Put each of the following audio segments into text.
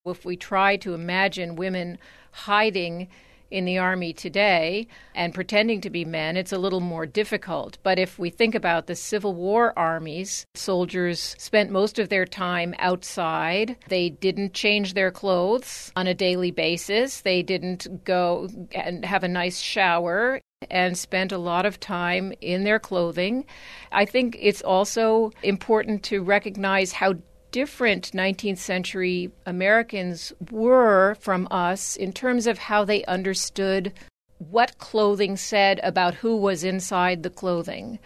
If we try to imagine women hiding in the Army today and pretending to be men, it's a little more difficult. But if we think about the Civil War armies, soldiers spent most of their time outside. They didn't change their clothes on a daily basis. They didn't go and have a nice shower and spent a lot of time in their clothing. I think it's also important to recognize how different 19th century Americans were from us in terms of how they understood what clothing said about who was inside the clothing.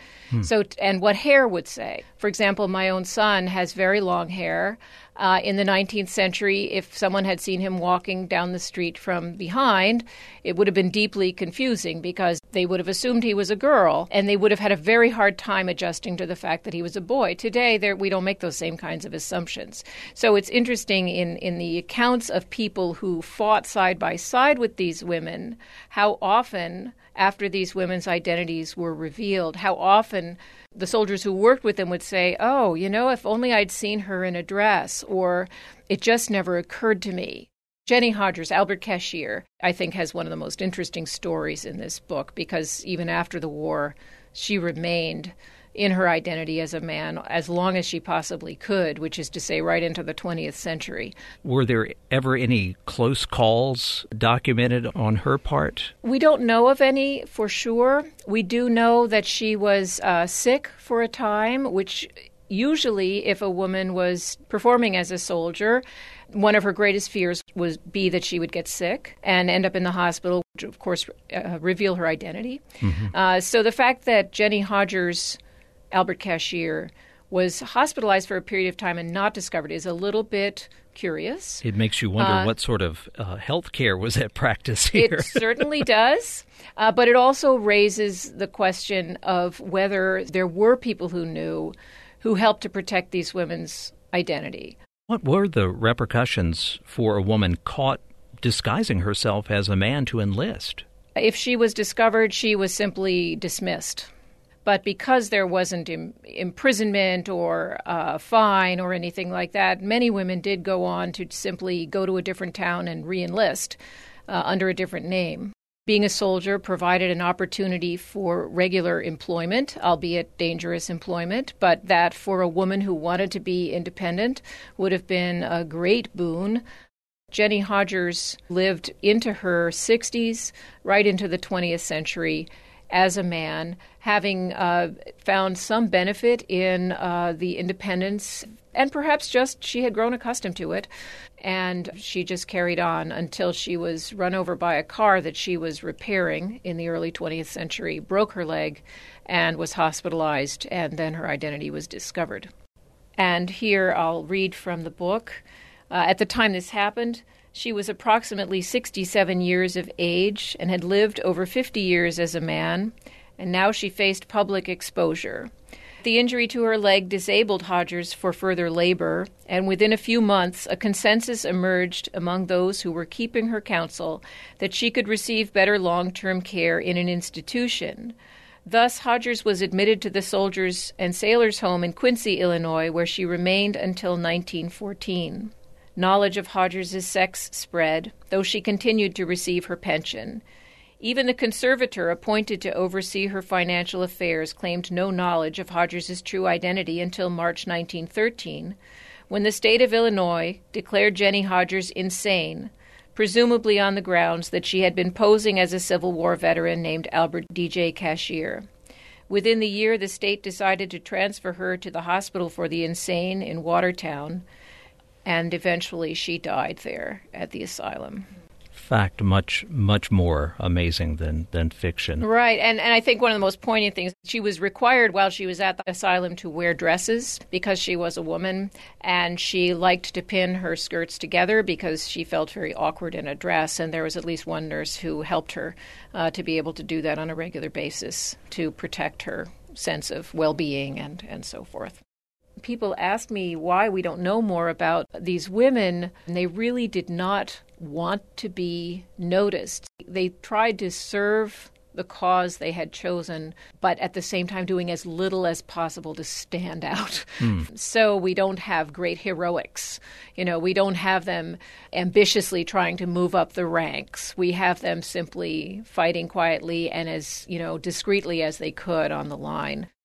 And what hair would say. For example, my own son has very long hair. In the 19th century, if someone had seen him walking down the street from behind, it would have been deeply confusing because they would have assumed he was a girl, and they would have had a very hard time adjusting to the fact that he was a boy. Today, we don't make those same kinds of assumptions. So it's interesting in the accounts of people who fought side by side with these women, how often, after these women's identities were revealed, how often the soldiers who worked with them would say, oh, if only I'd seen her in a dress, or it just never occurred to me. Jenny Hodges, Albert Cashier, I think has one of the most interesting stories in this book because even after the war, she remained in her identity as a man as long as she possibly could, which is to say right into the 20th century. Were there ever any close calls documented on her part? We don't know of any for sure. We do know that she was sick for a time, which usually if a woman was performing as a soldier, one of her greatest fears would be that she would get sick and end up in the hospital, which of course reveal her identity. Mm-hmm. So the fact that Jenny Hodges, Albert Cashier, was hospitalized for a period of time and not discovered is a little bit curious. It makes you wonder what sort of health care was at practice here. It certainly does, but it also raises the question of whether there were people who knew who helped to protect these women's identity. What were the repercussions for a woman caught disguising herself as a man to enlist? If she was discovered, she was simply dismissed. But because there wasn't imprisonment or fine or anything like that, many women did go on to simply go to a different town and re-enlist under a different name. Being a soldier provided an opportunity for regular employment, albeit dangerous employment, but that for a woman who wanted to be independent would have been a great boon. Jenny Hodges lived into her 60s, right into the 20th century, as a man, having found some benefit in the independence, and perhaps just she had grown accustomed to it, and she just carried on until she was run over by a car that she was repairing in the early 20th century, broke her leg, and was hospitalized, and then her identity was discovered. And here I'll read from the book. At the time this happened, she was approximately 67 years of age and had lived over 50 years as a man, and now she faced public exposure. The injury to her leg disabled Hodges for further labor, and within a few months a consensus emerged among those who were keeping her counsel that she could receive better long-term care in an institution. Thus, Hodges was admitted to the Soldiers' and Sailors' Home in Quincy, Illinois, where she remained until 1914. Knowledge of Hodges' sex spread, though she continued to receive her pension. Even the conservator appointed to oversee her financial affairs claimed no knowledge of Hodges' true identity until March 1913, when the state of Illinois declared Jenny Hodges insane, presumably on the grounds that she had been posing as a Civil War veteran named Albert D.J. Cashier. Within the year, the state decided to transfer her to the Hospital for the Insane in Watertown, and eventually she died there at the asylum. Fact, much more amazing than fiction. Right, and I think one of the most poignant things, she was required while she was at the asylum to wear dresses because she was a woman, and she liked to pin her skirts together because she felt very awkward in a dress, and there was at least one nurse who helped her to be able to do that on a regular basis to protect her sense of well-being and so forth. People ask me why we don't know more about these women, and they really did not want to be noticed. They tried to serve the cause they had chosen, but at the same time doing as little as possible to stand out. So we don't have great heroics. We don't have them ambitiously trying to move up the ranks. We have them simply fighting quietly and as, discreetly as they could on the line.